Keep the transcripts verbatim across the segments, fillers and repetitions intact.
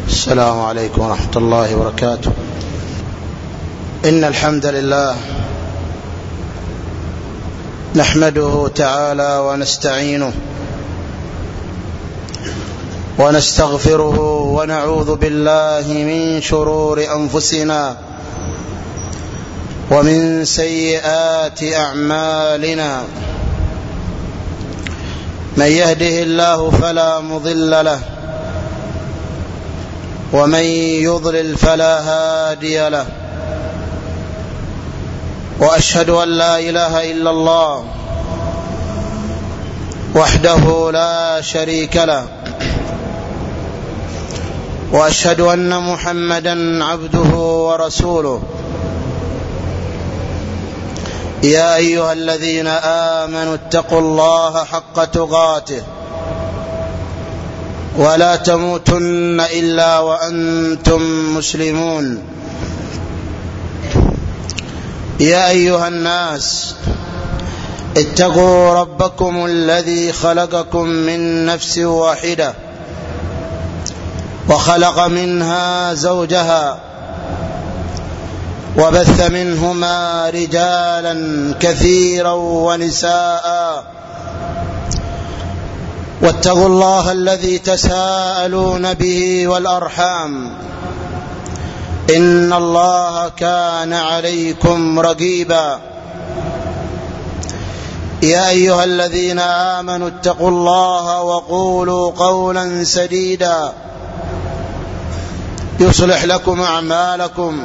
السلام عليكم ورحمة الله وبركاته. إن الحمد لله نحمده تعالى ونستعينه ونستغفره ونعوذ بالله من شرور أنفسنا ومن سيئات أعمالنا. من يهده الله فلا مضل له ومن يضلل فلا هادي له، وأشهد أن لا إله إلا الله وحده لا شريك له، وأشهد أن محمدا عبده ورسوله. يا أيها الذين آمنوا اتقوا الله حق تقاته ولا تموتن إلا وأنتم مسلمون. يا أيها الناس اتقوا ربكم الذي خلقكم من نفس واحدة وخلق منها زوجها وبث منهما رجالا كثيرا ونساء، واتقوا الله الذي تساءلون به والأرحام إن الله كان عليكم رقيبا. يا أيها الذين آمنوا اتقوا الله وقولوا قولا سديدا يصلح لكم أعمالكم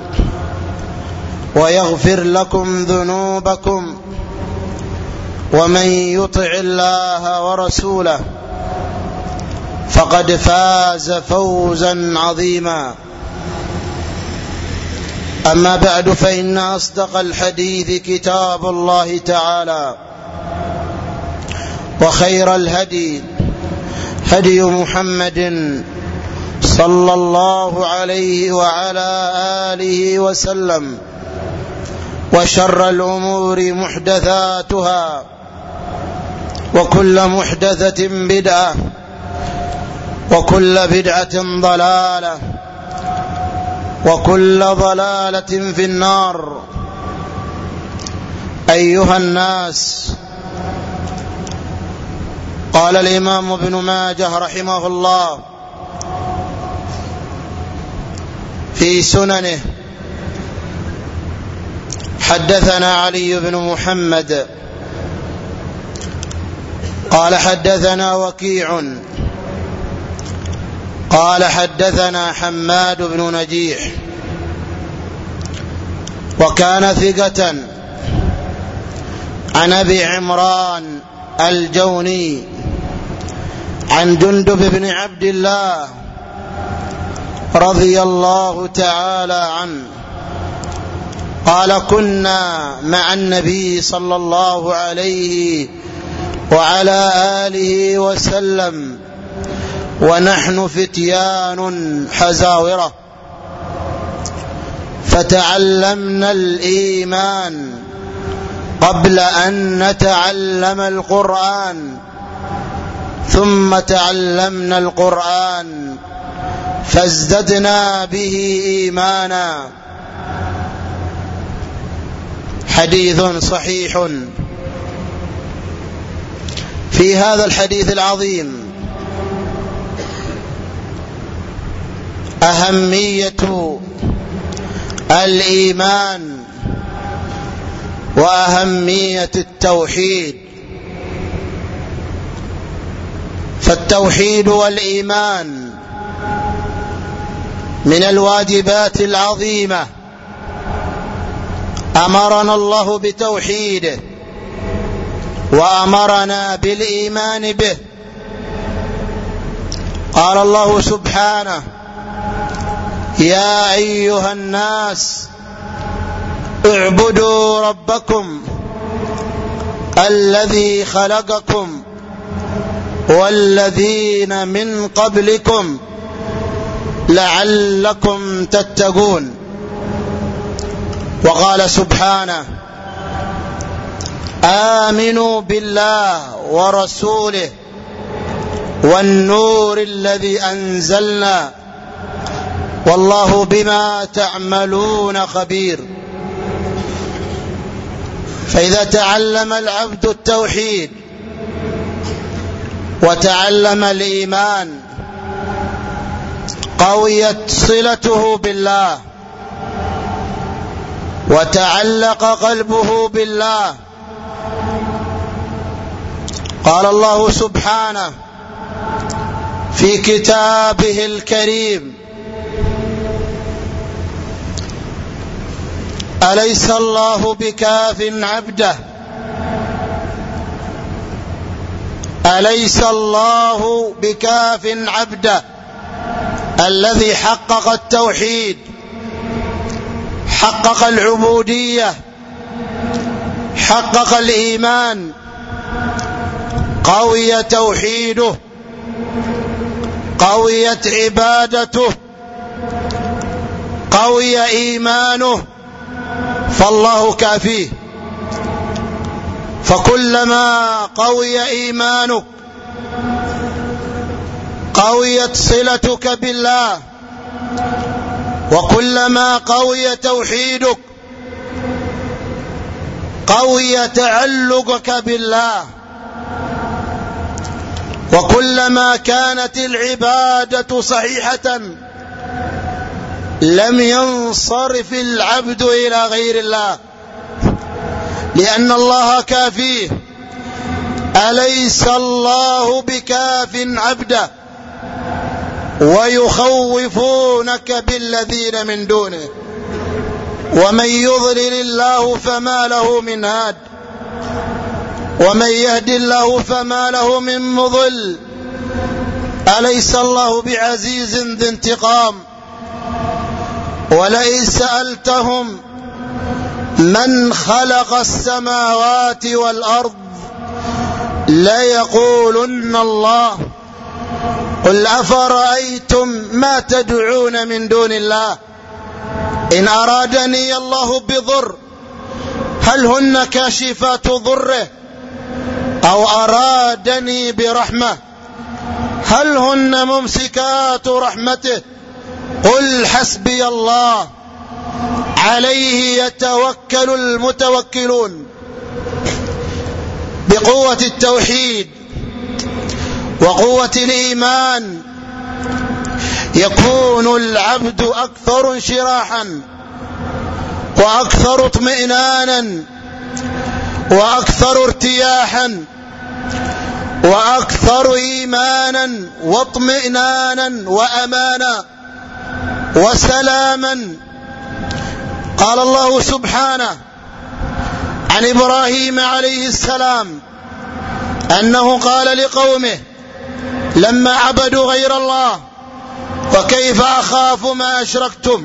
ويغفر لكم ذنوبكم، ومن يطع الله ورسوله فقد فاز فوزا عظيما. أما بعد، فإن أصدق الحديث كتاب الله تعالى، وخير الهدي هدي محمد صلى الله عليه وعلى آله وسلم، وشر الأمور محدثاتها، وكل محدثة بدعة، وكل بدعة ضلالة، وكل ضلالة في النار. أيها الناس، قال الإمام ابن ماجه رحمه الله في سننه: حدثنا علي بن محمد قال حدثنا وكيع قال حدثنا حماد بن نجيح، وكان ثقة، عن أبي عمران الجوني عن جندب بن عبد الله رضي الله تعالى عنه قال: كنا مع النبي صلى الله عليه وعلى آله وسلم ونحن فتيان حزاورة، فتعلمنا الإيمان قبل أن نتعلم القرآن، ثم تعلمنا القرآن فازددنا به إيمانا. حديث صحيح. في هذا الحديث العظيم أهمية الإيمان وأهمية التوحيد. فالتوحيد والإيمان من الواجبات العظيمة، أمرنا الله بتوحيده وأمرنا بالإيمان به. قال الله سبحانه: يا أيها الناس اعبدوا ربكم الذي خلقكم والذين من قبلكم لعلكم تتقون. وقال سبحانه: آمنوا بالله ورسوله والنور الذي أنزلنا والله بما تعملون خبير. فإذا تعلم العبد التوحيد وتعلم الإيمان قويت صلته بالله وتعلق قلبه بالله. قال الله سبحانه في كتابه الكريم: أليس الله بكاف عبده أليس الله بكاف عبده الذي حقق التوحيد، حقق العبودية، حقق الإيمان، قوي توحيده، قويت عبادته، قوي إيمانه، فالله كافيه. فكلما قوي إيمانك قويت صلتك بالله، وكلما قوي توحيدك قوي تعلقك بالله، وكلما كانت العبادة صحيحة لم ينصرف العبد إلى غير الله، لأن الله كافيه. أليس الله بكاف عبده ويخوفونك بالذين من دونه ومن يضلل الله فما له من هاد ومن يهد الله فما له من مضل. أليس الله بعزيز ذي انتقام؟ ولئن سألتهم من خلق السماوات والأرض ليقولن الله قل أفرأيتم ما تدعون من دون الله إن أرادني الله بضر هل هن كاشفات ضره أو أرادني برحمة هل هن ممسكات رحمته قل حسبي الله عليه يتوكل المتوكلون. بقوة التوحيد وقوة الإيمان يكون العبد أكثر انشراحا وأكثر اطمئنانا وأكثر ارتياحا وأكثر إيمانا واطمئنانا وأمانا وسلاما. قال الله سبحانه عن إبراهيم عليه السلام أنه قال لقومه لما عبدوا غير الله وكيف أخاف ما أشركتم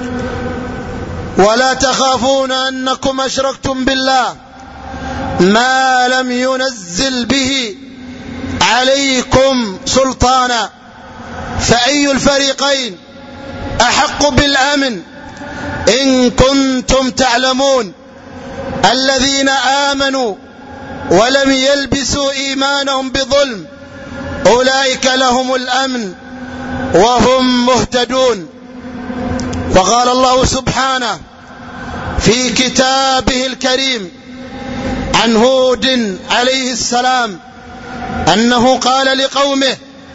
ولا تخافون أنكم أشركتم بالله ما لم ينزل به عليكم سلطانا فأي الفريقين أحق بالأمن إن كنتم تعلمون الذين آمنوا ولم يلبسوا إيمانهم بظلم أولئك لهم الأمن وهم مهتدون. وقال الله سبحانه في كتابه الكريم عن هود عليه السلام أنه قال لقومه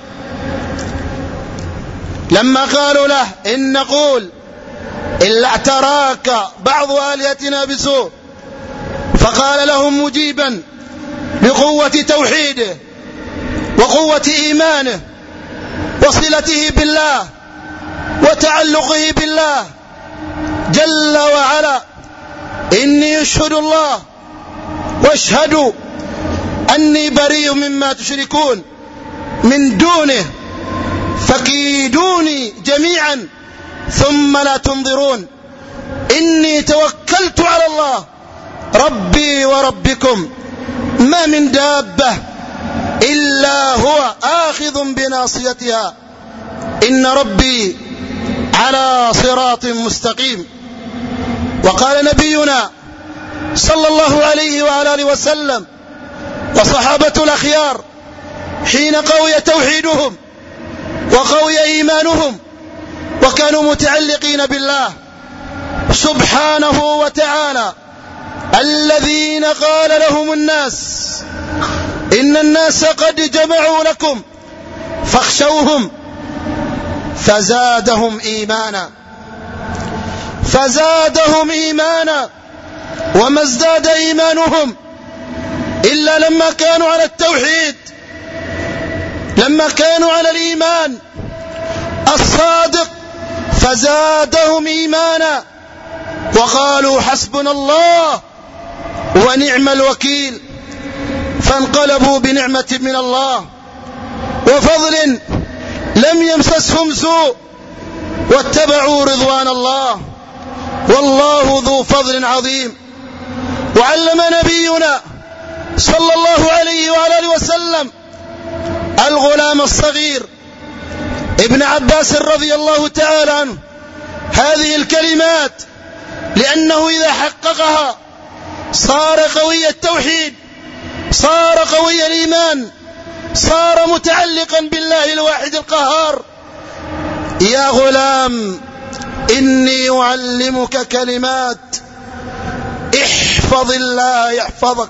لما قالوا له إن نقول إلا اعتراك بعض آلهتنا بسوء فقال لهم مجيبا بقوة توحيده وقوة إيمانه وصلته بالله وتعلقه بالله جل وعلا إني أشهد الله واشهدوا أني بريء مما تشركون من دونه فكيدوني جميعا ثم لا تنظرون إني توكلت على الله ربي وربكم ما من دابة إلا هو آخذ بناصيتها إن ربي على صراط مستقيم. وقال نبينا صلى الله عليه وعلى آله وسلم وصحابة الأخيار حين قوي توحيدهم وقوي إيمانهم كانوا متعلقين بالله سبحانه وتعالى، الذين قال لهم الناس إن الناس قد جمعوا لكم فاخشوهم فزادهم إيمانا فزادهم إيمانا وما ازداد إيمانهم إلا لما كانوا على التوحيد، لما كانوا على الإيمان الصادق فزادهم إيمانا وقالوا حسبنا الله ونعم الوكيل، فانقلبوا بنعمة من الله وفضل لم يمسسهم سوء واتبعوا رضوان الله، والله ذو فضل عظيم. وعلم نبينا صلى الله عليه وعلى آله وسلم الغلام الصغير ابن عباس رضي الله تعالى عنه هذه الكلمات، لأنه إذا حققها صار قوي التوحيد، صار قوي الإيمان، صار متعلقا بالله الواحد القهار. يا غلام إني أعلمك كلمات، احفظ الله يحفظك،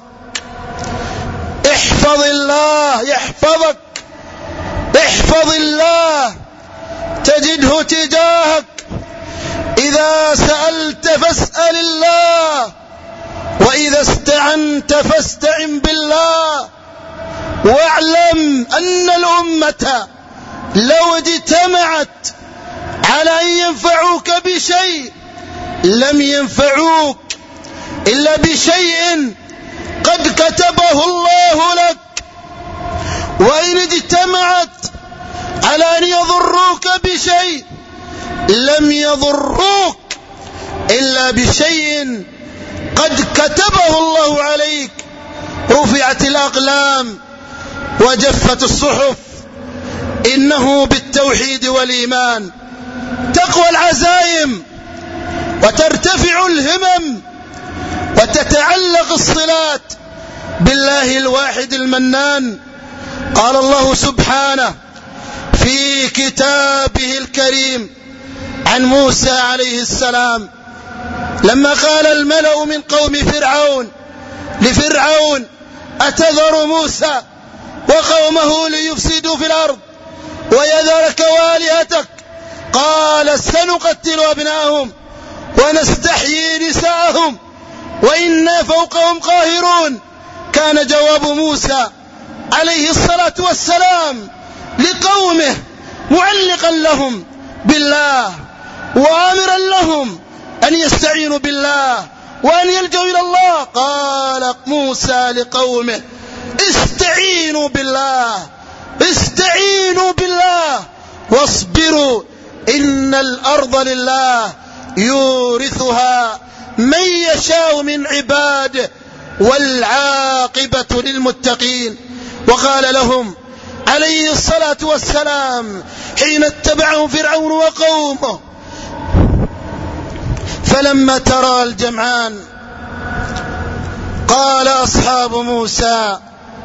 احفظ الله يحفظك، احفظ الله تجده تجاهك، إذا سألت فاسأل الله، وإذا استعنت فاستعن بالله. واعلم أن الأمة لو اجتمعت على أن ينفعوك بشيء لم ينفعوك إلا بشيء قد كتبه الله لك، وإن اجتمعت على أن يضروك بشيء لم يضروك إلا بشيء قد كتبه الله عليك. رفعت الأقلام وجفت الصحف، إنه بالتوحيد والإيمان تقوى العزائم وترتفع الهمم وتتعلق الصلات بالله الواحد المنان. قال الله سبحانه في كتابه الكريم عن موسى عليه السلام لما قال الملأ من قوم فرعون لفرعون أتذر موسى وقومه ليفسدوا في الأرض ويذرك وآلهتك، قال سنقتل أبناءهم ونستحيي نساءهم وإنا فوقهم قاهرون. كان جواب موسى عليه الصلاة والسلام لقومه معلقا لهم بالله وآمرا لهم أن يستعينوا بالله وأن يلجوا إلى الله. قال موسى لقومه استعينوا بالله، استعينوا بالله واصبروا إن الأرض لله يورثها من يشاء من عباده والعاقبة للمتقين. وقال لهم عليه الصلاة والسلام حين اتبعهم فرعون وقومه فلما ترى الجمعان قال أصحاب موسى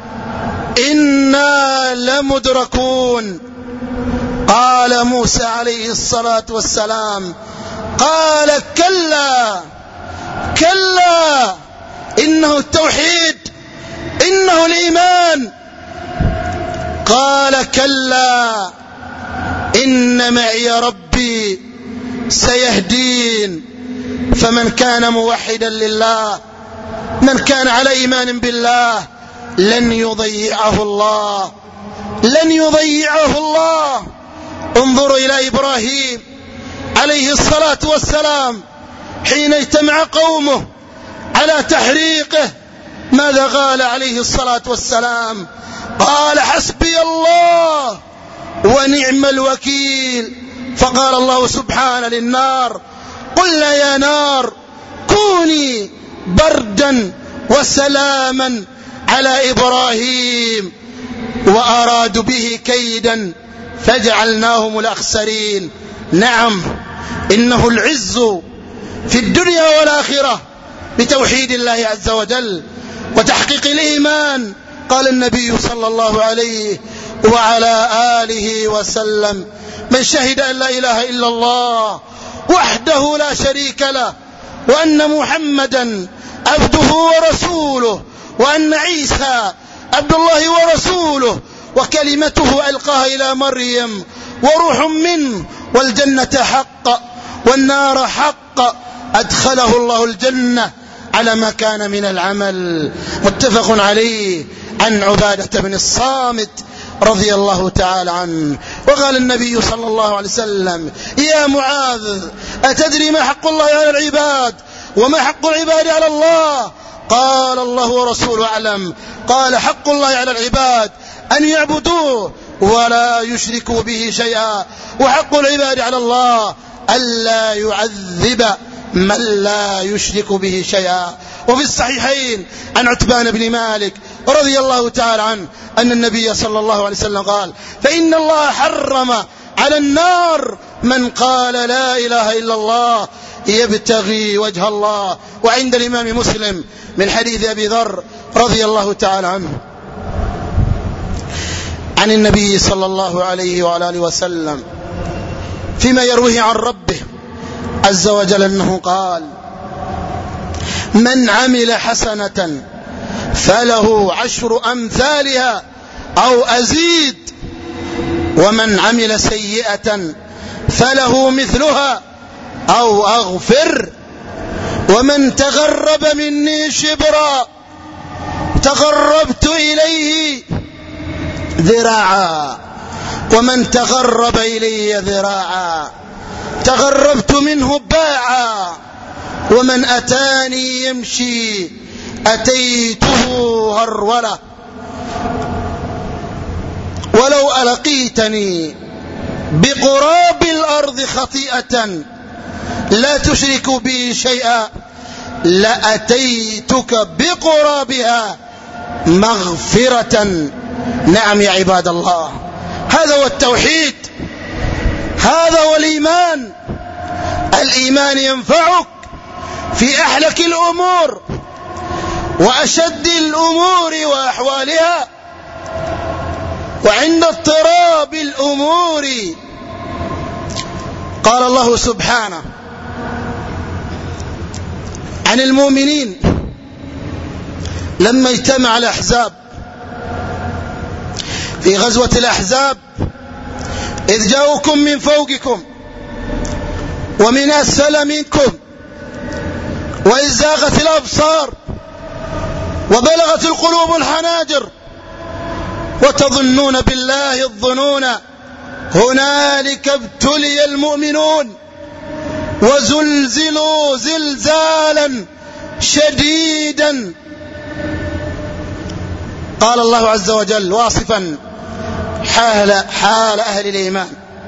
إنا لمدركون. قال موسى عليه الصلاة والسلام قال كلا كلا إنه التوحيد، إنه الإيمان. قال كلا إن معي ربي سيهدين. فمن كان موحدا لله، من كان على إيمان بالله لن يضيعه الله، لن يضيعه الله. انظروا إلى إبراهيم عليه الصلاة والسلام حين اجتمع قومه على تحريقه ماذا قال عليه الصلاة والسلام؟ قال حسبي الله ونعم الوكيل. فقال الله سبحانه للنار قلنا يا نار كوني بردا وسلاما على إبراهيم وأرادوا به كيدا فجعلناهم الأخسرين. نعم إنه العز في الدنيا والآخرة بتوحيد الله عز وجل وتحقيق الإيمان. قال النبي صلى الله عليه وعلى آله وسلم من شهد أن لا إله إلا الله وحده لا شريك له وأن محمدا عبده ورسوله وأن عيسى عبد الله ورسوله وكلمته ألقاها إلى مريم وروح منه والجنة حق والنار حق أدخله الله الجنة على ما كان من العمل. متفق عليه عن عبادة بن الصامت رضي الله تعالى عنه. وقال النبي صلى الله عليه وسلم: يا معاذ أتدري ما حق الله على العباد وما حق العباد على الله؟ قال: الله ورسوله أعلم. قال: حق الله على العباد أن يعبدوه ولا يشركوا به شيئا، وحق العباد على الله ألا يعذب من لا يشرك به شيئا. وفي الصحيحين عن عتبان بن مالك رضي الله تعالى عنه أن النبي صلى الله عليه وسلم قال: فإن الله حرم على النار من قال لا إله إلا الله يبتغي وجه الله. وعند الإمام مسلم من حديث أبي ذر رضي الله تعالى عنه عن النبي صلى الله عليه وعلى آله وسلم فيما يرويه عن ربه عز وجل أنه قال: من عمل حسنة فله عشر أمثالها أو أزيد، ومن عمل سيئة فله مثلها أو أغفر، ومن تغرب مني شبرا تغربت إليه ذراعا، ومن تغرب إلي ذراعا تغربت منه باعا، ومن أتاني يمشي أتيته هرولة، ولو ألقيتني بقراب الأرض خطيئة لا تشرك بي شيئا لأتيتك بقرابها مغفرة. نعم يا عباد الله، هذا هو التوحيد، هذا هو الإيمان. الإيمان ينفعك في أحلك الأمور وأشد الأمور وأحوالها، وعند اضطراب الأمور. قال الله سبحانه عن المؤمنين لما اجتمع الأحزاب في غزوة الأحزاب: إذ جاءوكم من فوقكم ومن أسفل منكم وإذ زاغت الأبصار وبلغت القلوب الحناجر وتظنون بالله الظنون هنالك ابتلي المؤمنون وزلزلوا زلزالا شديدا. قال الله عز وجل واصفا حال, حال أهل الإيمان: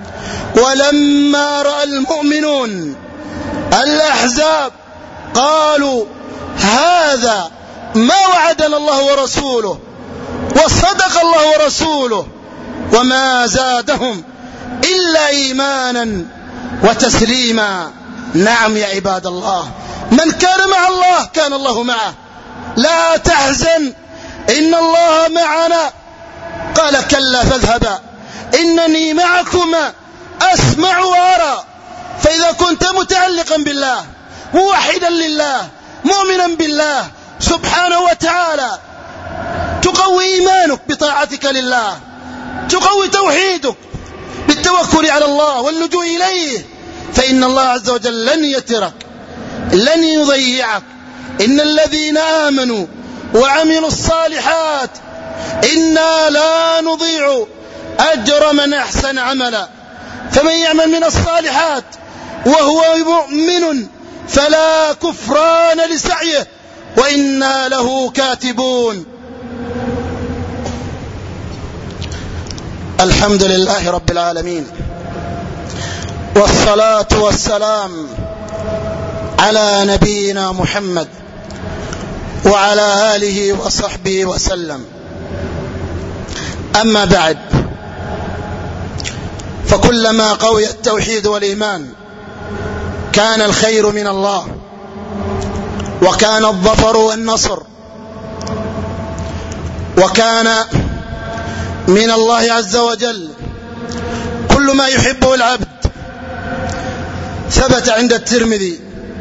ولما رأى المؤمنون الأحزاب قالوا هذا ما وعدنا الله ورسوله وصدق الله ورسوله وما زادهم إلا إيمانا وتسليما. نعم يا عباد الله، من كان مع الله كان الله معه. لا تحزن إن الله معنا. قال: كلا فاذهبا إنني معكما أسمع وأرى. فإذا كنت متعلقا بالله موحدا لله مؤمنا بالله سبحانه وتعالى تقوي إيمانك بطاعتك لله، تقوي توحيدك بالتوكل على الله واللجوء إليه، فإن الله عز وجل لن يترك لن يضيعك. إن الذين آمنوا وعملوا الصالحات إنا لا نضيع أجر من أحسن عملا، فمن يعمل من الصالحات وهو مؤمن فلا كفران لسعيه وإنا له كاتبون. الحمد لله رب العالمين، والصلاة والسلام على نبينا محمد وعلى آله وصحبه وسلم. أما بعد، فكلما قوي التوحيد والإيمان كان الخير من الله وكان الظفر والنصر، وكان من الله عز وجل كل ما يحبه العبد. ثبت عند الترمذي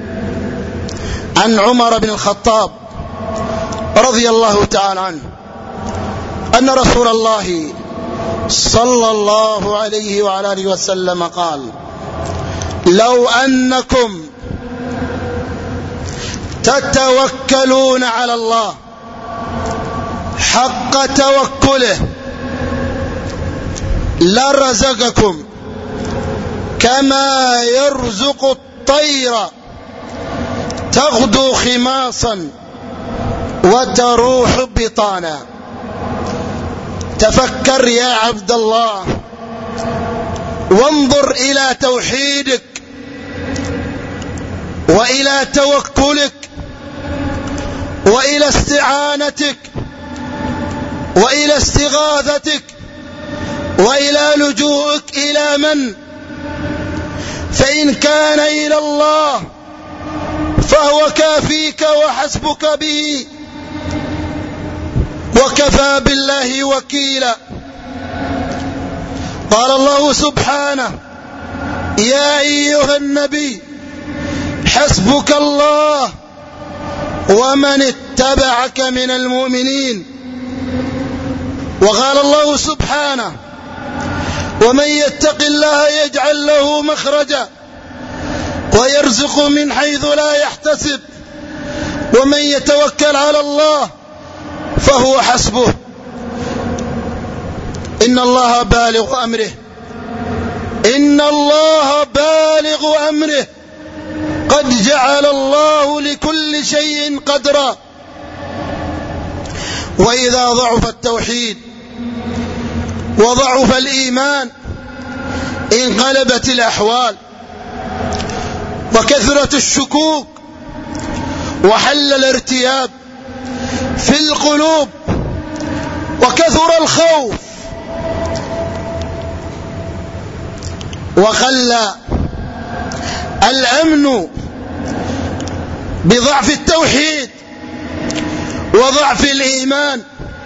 عن عمر بن الخطاب رضي الله تعالى عنه أن رسول الله صلى الله عليه وعلى آله وسلم قال: لو أنكم تتوكلون على الله حق توكله لرزقكم كما يرزق الطير تغدو خماصا وتروح بطانا. تفكر يا عبد الله وانظر إلى توحيدك وإلى توكلك وإلى استعانتك وإلى استغاثتك وإلى لجوءك إلى من؟ فإن كان إلى الله فهو كافيك وحسبك به، وكفى بالله وكيلا. قال الله سبحانه: يا أيها النبي حسبك الله ومن اتبعك من المؤمنين. وقال الله سبحانه: ومن يتق الله يجعل له مخرجا ويرزق من حيث لا يحتسب ومن يتوكل على الله فهو حسبه إن الله بالغ أمره إن الله بالغ أمره قد جعل الله لكل شيء قدرا. وإذا ضعف التوحيد وضعف الإيمان انقلبت الأحوال وكثرت الشكوك وحل الارتياب في القلوب وكثر الخوف وقل الأمن بضعف التوحيد وضعف الإيمان.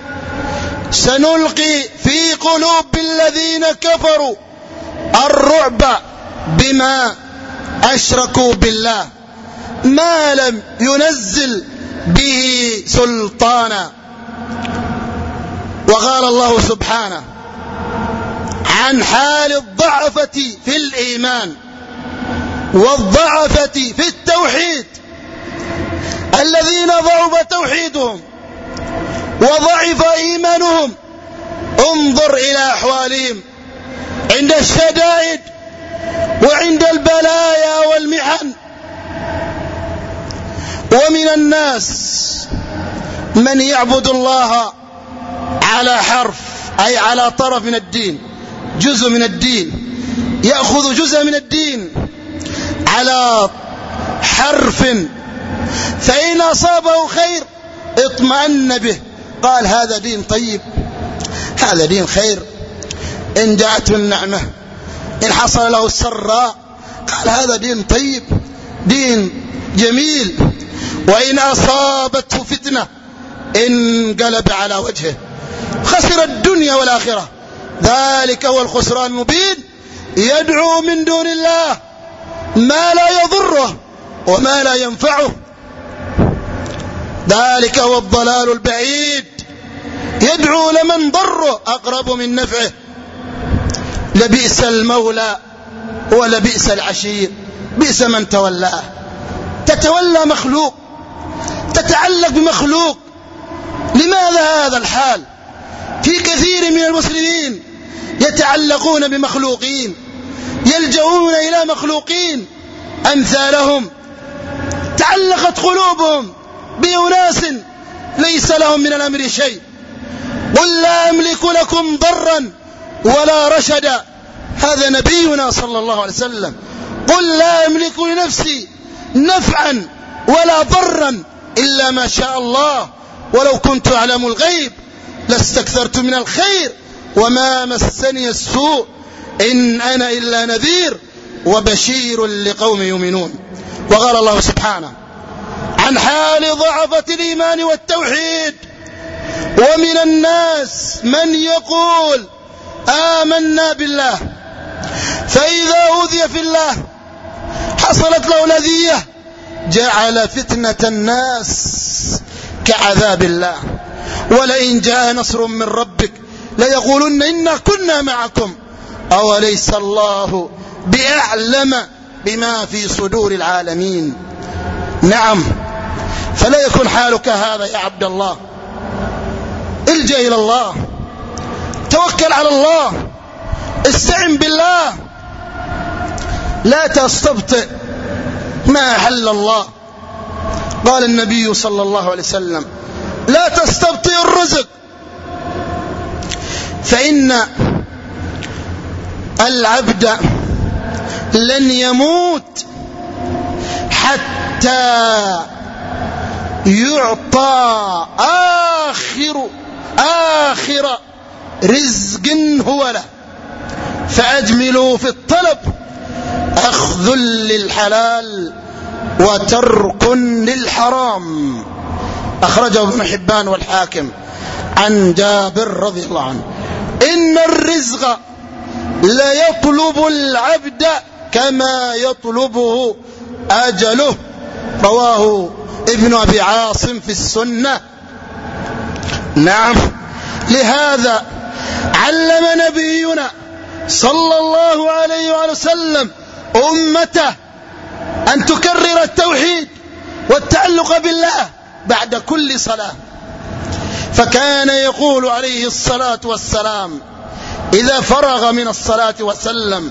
سنلقي في قلوب الذين كفروا الرعب بما أشركوا بالله ما لم ينزل به سلطانا. وقال الله سبحانه عن حال الضعفة في الإيمان والضعفة في التوحيد: الذين ضعف توحيدهم وضعف إيمانهم انظر إلى أحوالهم عند الشدائد وعند البلايا والمحن. ومن الناس من يعبد الله على حرف، أي على طرف من الدين، جزء من الدين، يأخذ جزء من الدين على حرف، فإن أصابه خير اطمأن به، قال هذا دين طيب، هذا دين خير. إن جاءته النعمة، إن حصل له السراء، قال هذا دين طيب، دين جميل. وإن أصابته فتنة انقلب على وجهه، خسر الدنيا والآخرة. ذلك هو الخسران المبين. يدعو من دون الله ما لا يضره وما لا ينفعه، ذلك هو الضلال البعيد. يدعو لمن ضره أقرب من نفعه. لبئس المولى ولبئس العشير، بئس من تولاه. تتولى مخلوق، تتعلق بمخلوق. لماذا هذا الحال؟ في كثير من المسلمين يتعلقون بمخلوقين، يلجؤون إلى مخلوقين أمثالهم. تعلقت قلوبهم بأناس ليس لهم من الأمر شيء. قل لا أملك لكم ضرا ولا رشدا، هذا نبينا صلى الله عليه وسلم. قل لا أملك لنفسي نفعا ولا ضرا إلا ما شاء الله، ولو كنت أعلم الغيب لاستكثرت من الخير وما مسني السوء إن أنا إلا نذير وبشير لقوم يؤمنون. وقال الله سبحانه عن حال ضعفة الإيمان والتوحيد: ومن الناس من يقول آمنا بالله فإذا أوذي في الله حصلت له الأذية جعل فتنة الناس كعذاب الله. ولئن جاء نصر من ربك ليقولن إنا كنا معكم أوليس الله بأعلم بما في صدور العالمين. نعم، فلا يكون حالك هذا يا عبد الله. الجأ إلى الله، توكل على الله، استعن بالله، لا تستبطئ ما أحل الله. قال النبي صلى الله عليه وسلم لا تستبطئ الرزق، فإن العبد لن يموت حتى يعطى آخر آخر رزق هو له، فأجملوا في الطلب أخذ للحلال وترك للحرام. أخرجه ابن حبان والحاكم عن جابر رضي الله عنه. إن الرزق لا يطلب العبد كما يطلبه أجله، رواه ابن أبي عاصم في السنة. نعم، لهذا علم نبينا صلى الله عليه وسلم أمته أن تكرر التوحيد والتعلق بالله بعد كل صلاة، فكان يقول عليه الصلاة والسلام إذا فرغ من الصلاة وسلم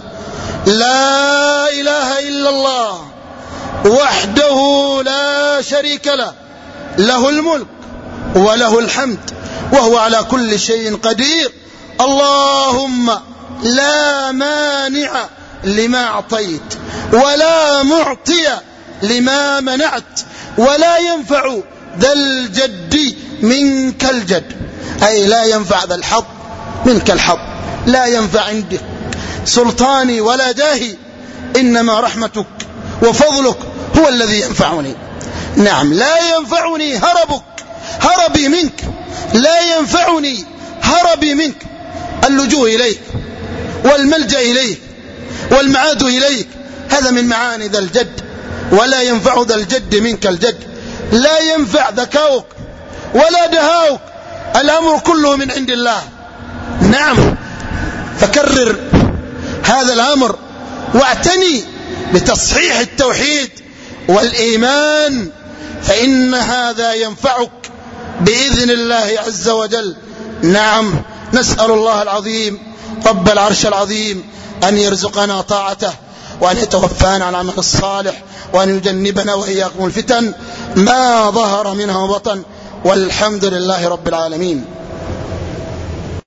لا إله إلا الله وحده لا شريك له، له الملك وله الحمد وهو على كل شيء قدير، اللهم لا مانع لما أعطيت ولا معطي لما منعت ولا ينفع ذا الجد منك الجد، أي لا ينفع ذا الحظ منك الحظ، لا ينفع عندك سلطاني ولا جاهي، إنما رحمتك وفضلك هو الذي ينفعني. نعم، لا ينفعني هربك، هربي منك، لا ينفعني هربي منك، اللجوء إليك والملجأ إليك والمعاد إليك، هذا من معاني ذا الجد. ولا ينفع ذا الجد منك الجد، لا ينفع ذكاؤك ولا دهاؤك، الأمر كله من عند الله. نعم، فكرر هذا الأمر واعتني بتصحيح التوحيد والإيمان، فإن هذا ينفعك بإذن الله عز وجل. نعم، نسأل الله العظيم رب العرش العظيم أن يرزقنا طاعته، وأن يتوفانا على العمل الصالح، وأن يجنبنا وإياكم الفتن ما ظهر منها وبطن، والحمد لله رب العالمين.